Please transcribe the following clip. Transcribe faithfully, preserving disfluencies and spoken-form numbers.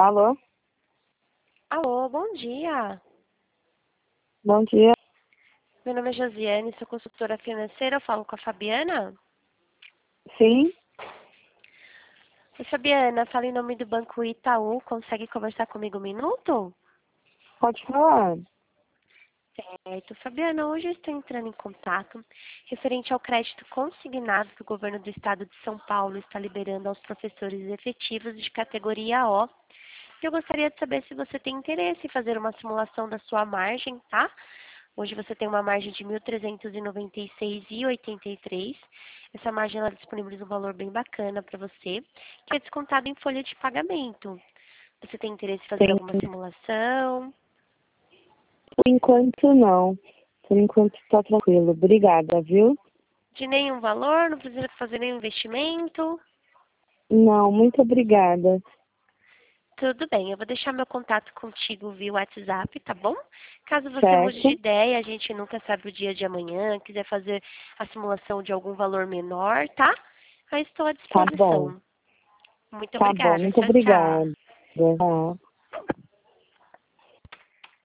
Alô? Alô, bom dia. Bom dia. Meu nome é Josiane, sou consultora financeira. Eu falo com a Fabiana. Sim, Oi, Fabiana, fala em nome do Banco Itaú. Consegue conversar comigo um minuto? pode falar. Certo. Fabiana, hoje eu estou entrando em contato referente ao crédito consignado que o governo do estado de São Paulo está liberando aos professores efetivos de categoria O. Eu gostaria de saber se você tem interesse em fazer uma simulação da sua margem, tá? Hoje você tem uma margem de mil trezentos e noventa e seis vírgula oitenta e três. Essa margem ela disponibiliza um valor bem bacana para você, que é descontado em folha de pagamento. Você tem interesse em fazer Tem, alguma simulação? por enquanto não. Por enquanto está tranquilo. Obrigada, viu? De nenhum valor, não precisa fazer nenhum investimento? Não, muito obrigada. Tudo bem, eu vou deixar meu contato contigo via WhatsApp, tá bom? Caso você mude de Certo? ideia, a gente nunca sabe o dia de amanhã, quiser fazer a simulação de algum valor menor, tá? Aí estou à Tá bom. disposição. Muito Tá bom, obrigada. muito Tchau, tchau. obrigada. Tá.